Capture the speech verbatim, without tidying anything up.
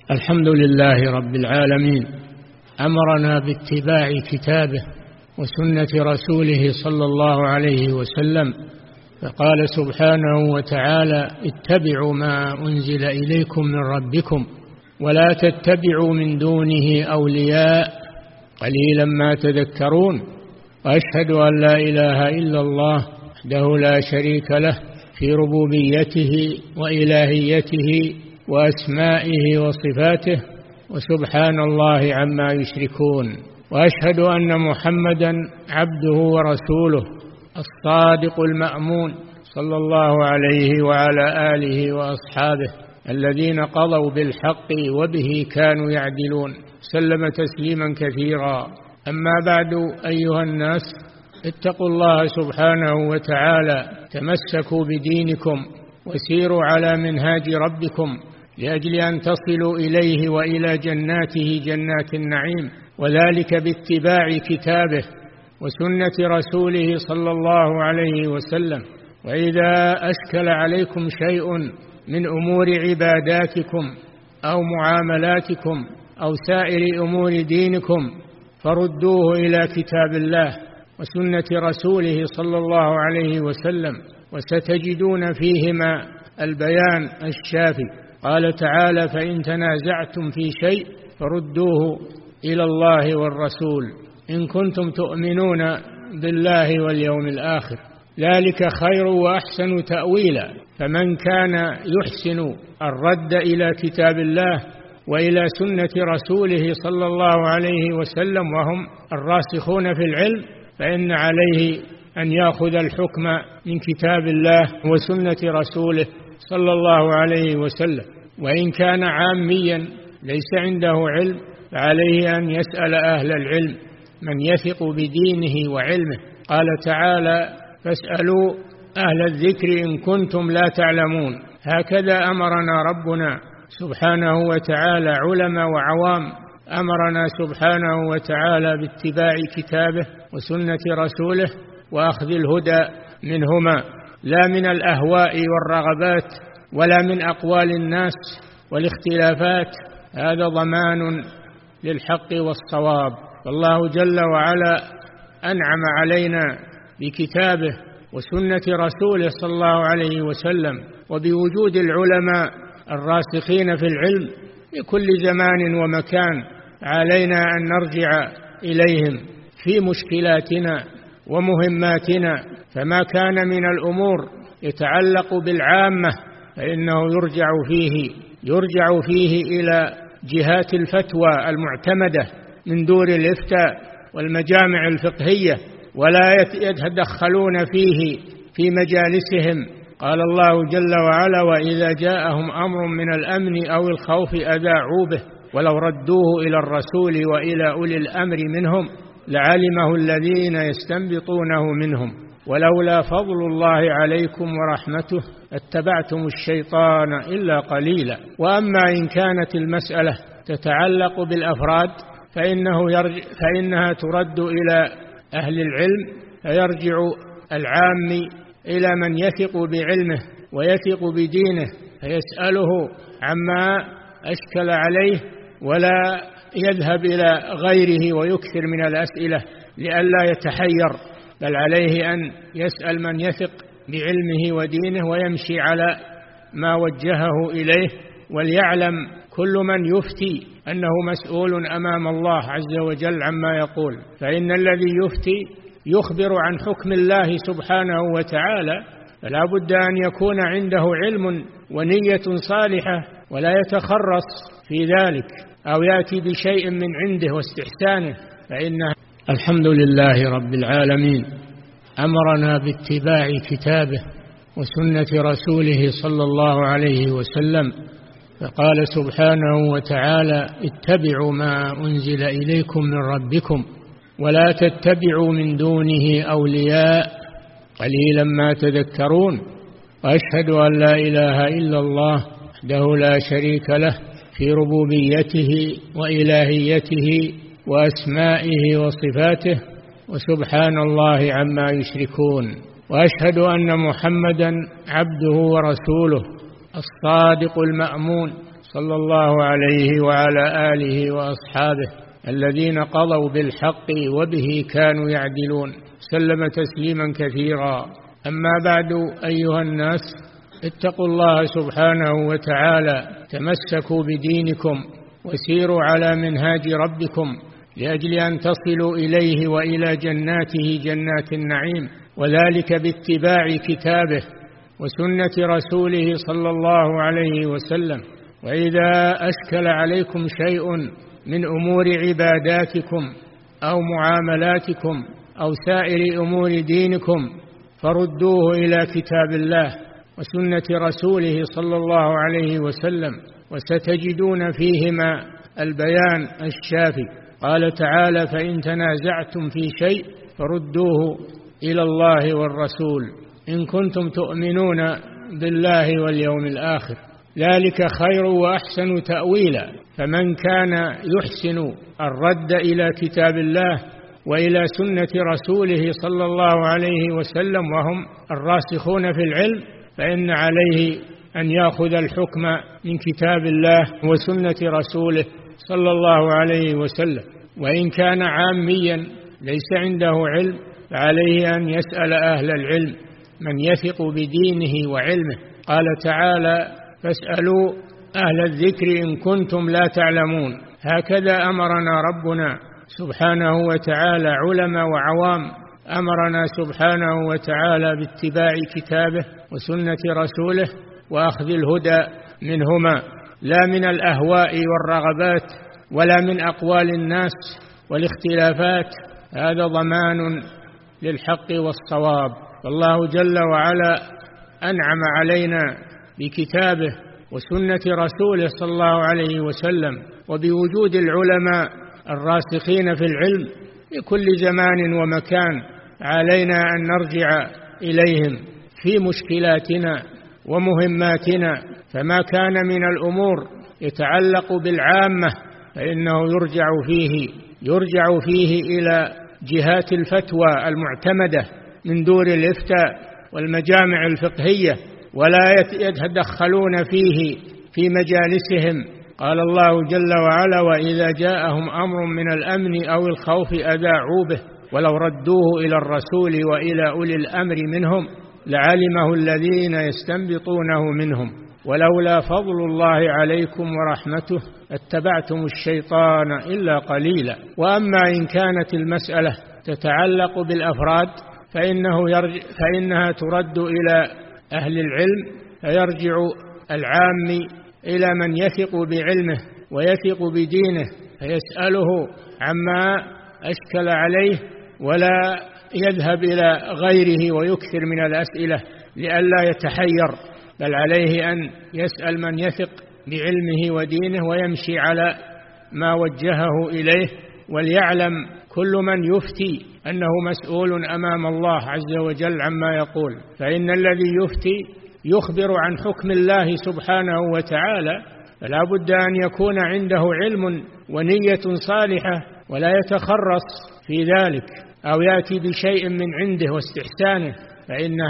الحمد لله رب العالمين، أمرنا باتباع كتابه وسنة رسوله صلى الله عليه وسلم، فقال سبحانه وتعالى: اتبعوا ما أنزل إليكم من ربكم ولا تتبعوا من دونه أولياء قليلا ما تذكرون. وأشهد أن لا إله إلا الله وحده لا شريك له في ربوبيته وإلهيته وأسمائه وصفاته، وسبحان الله عما يشركون. وأشهد أن محمدا عبده ورسوله الصادق المأمون صلى الله عليه وعلى آله وأصحابه الذين قضوا بالحق وبه كانوا يعدلون، سلم تسليما كثيرا. أما بعد، أيها الناس، اتقوا الله سبحانه وتعالى، تمسكوا بدينكم وسيروا على منهاج ربكم لأجل أن تصلوا إليه وإلى جناته جنات النعيم، وذلك باتباع كتابه وسنة رسوله صلى الله عليه وسلم. وإذا أشكل عليكم شيء من أمور عباداتكم أو معاملاتكم أو سائر أمور دينكم فردوه إلى كتاب الله وسنة رسوله صلى الله عليه وسلم، وستجدون فيهما البيان الشافي. قال تعالى: فإن تنازعتم في شيء فردوه إلى الله والرسول إن كنتم تؤمنون بالله واليوم الآخر، ذلك خير وأحسن تأويلا. فمن كان يحسن الرد إلى كتاب الله وإلى سنة رسوله صلى الله عليه وسلم وهم الراسخون في العلم، فإن عليه أن يأخذ الحكم من كتاب الله وسنة رسوله صلى الله عليه وسلم. وإن كان عاميا ليس عنده علم فعليه أن يسأل أهل العلم من يثق بدينه وعلمه. قال تعالى: فاسألوا أهل الذكر إن كنتم لا تعلمون. هكذا أمرنا ربنا سبحانه وتعالى، علماء وعوام. أمرنا سبحانه وتعالى باتباع كتابه وسنة رسوله وأخذ الهدى منهما، لا من الأهواء والرغبات ولا من أقوال الناس والاختلافات. هذا ضمان للحق والصواب. فالله جل وعلا أنعم علينا بكتابه وسنة رسوله صلى الله عليه وسلم وبوجود العلماء الراسخين في العلم في كل زمان ومكان. علينا أن نرجع إليهم في مشكلاتنا ومهماتنا، فما كان من الأمور يتعلق بالعامة فإنه يرجع فيه يرجع فيه إلى جهات الفتوى المعتمدة من دور الإفتاء والمجامع الفقهية، ولا يتدخلون فيه في مجالسهم. قال الله جل وعلا: وإذا جاءهم أمر من الأمن أو الخوف أذاعوا به ولو ردوه إلى الرسول وإلى أولي الأمر منهم لعلمه الذين يستنبطونه منهم ولولا فضل الله عليكم ورحمته اتبعتم الشيطان إلا قليلا. وأما إن كانت المسألة تتعلق بالأفراد فإنه يرجع فإنها ترد إلى أهل العلم، فيرجع العام إلى من يثق بعلمه ويثق بدينه فيسأله عما أشكل عليه، ولا يذهب إلى غيره ويكثر من الأسئلة لئلا يتحير، بل عليه أن يسأل من يثق بعلمه ودينه ويمشي على ما وجهه إليه. وليعلم كل من يفتي أنه مسؤول أمام الله عز وجل عما يقول، فإن الذي يفتي يخبر عن حكم الله سبحانه وتعالى، فلا بد أن يكون عنده علم ونية صالحة ولا يتخرص في ذلك أو يأتي بشيء من عنده واستحسانه. فإنها الحمد لله رب العالمين، أمرنا باتباع كتابه وسنة رسوله صلى الله عليه وسلم، فقال سبحانه وتعالى: اتبعوا ما أنزل إليكم من ربكم ولا تتبعوا من دونه أولياء قليلا ما تذكرون. وأشهد أن لا إله إلا الله وحده لا شريك له في ربوبيته وإلهيته وأسمائه وصفاته، وسبحان الله عما يشركون. وأشهد أن محمدا عبده ورسوله الصادق المأمون صلى الله عليه وعلى آله وأصحابه الذين قضوا بالحق وبه كانوا يعدلون، سلم تسليما كثيرا. أما بعد، أيها الناس، اتقوا الله سبحانه وتعالى، تمسكوا بدينكم وسيروا على منهاج ربكم لأجل أن تصلوا إليه وإلى جناته جنات النعيم، وذلك باتباع كتابه وسنة رسوله صلى الله عليه وسلم. وإذا أشكل عليكم شيء من أمور عباداتكم أو معاملاتكم أو سائر أمور دينكم فردوه إلى كتاب الله وسنة رسوله صلى الله عليه وسلم، وستجدون فيهما البيان الشافي. قال تعالى: فإن تنازعتم في شيء فردوه إلى الله والرسول إن كنتم تؤمنون بالله واليوم الآخر، ذلك خير وأحسن تأويلا. فمن كان يحسن الرد إلى كتاب الله وإلى سنة رسوله صلى الله عليه وسلم وهم الراسخون في العلم، فإن عليه أن يأخذ الحكم من كتاب الله وسنة رسوله صلى الله عليه وسلم. وإن كان عاميا ليس عنده علم فعليه أن يسأل أهل العلم من يثق بدينه وعلمه. قال تعالى: فاسألوا أهل الذكر إن كنتم لا تعلمون. هكذا أمرنا ربنا سبحانه وتعالى، علماء وعوام، أمرنا سبحانه وتعالى باتباع كتابه وسنة رسوله وأخذ الهدى منهما، لا من الأهواء والرغبات ولا من أقوال الناس والاختلافات. هذا ضمان للحق والصواب. فالله جل وعلا أنعم علينا بكتابه وسنة رسوله صلى الله عليه وسلم وبوجود العلماء الراسخين في العلم في كل زمان ومكان. علينا أن نرجع إليهم في مشكلاتنا ومهماتنا، فما كان من الأمور يتعلق بالعامة فإنه يرجع فيه يرجع فيه إلى جهات الفتوى المعتمدة من دور الإفتاء والمجامع الفقهية، ولا يتدخلون فيه في مجالسهم. قال الله جل وعلا: وإذا جاءهم أمر من الأمن أو الخوف أذاعوا به ولو ردوه إلى الرسول وإلى أولي الأمر منهم لعلمه الذين يستنبطونه منهم ولولا فضل الله عليكم ورحمته اتبعتم الشيطان إلا قليلا. وأما إن كانت المسألة تتعلق بالأفراد فإنه يرجع فإنها ترد إلى أهل العلم، فيرجع العام إلى من يثق بعلمه ويثق بدينه فيسأله عما أشكل عليه، ولا يذهب إلى غيره ويكثر من الأسئلة لئلا يتحير، بل عليه أن يسأل من يثق بعلمه ودينه ويمشي على ما وجهه إليه. وليعلم كل من يفتي أنه مسؤول أمام الله عز وجل عما يقول، فإن الذي يفتي يخبر عن حكم الله سبحانه وتعالى، فلا بد أن يكون عنده علم ونية صالحة ولا يتخرص في ذلك أو يأتي بشيء من عنده واستحسانه، فإن